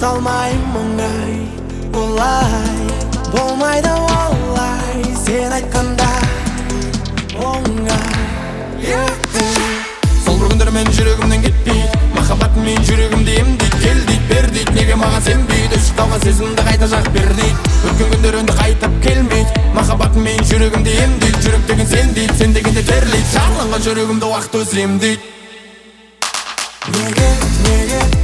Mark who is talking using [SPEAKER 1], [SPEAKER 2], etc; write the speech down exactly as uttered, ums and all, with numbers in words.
[SPEAKER 1] алмаймын оңай, олай болмайды олай, сен айтқандай оңай. Сол бір күндер мен жүрегімнен кетпейді, махаббат мен жүрегімді емдейді. Кел дейді, бер дейді, неге маған сенбейді, өшіп қалған сезімді қайта жағып бер дейді. Өткен күндер енді қайтып келмейді, махаббат мен жүрегімді емдейді. Жүрек деген сен дейді, сен дегенде терлейді, шарланған жүрегімді уақыт өзі емдейді. Неге, неге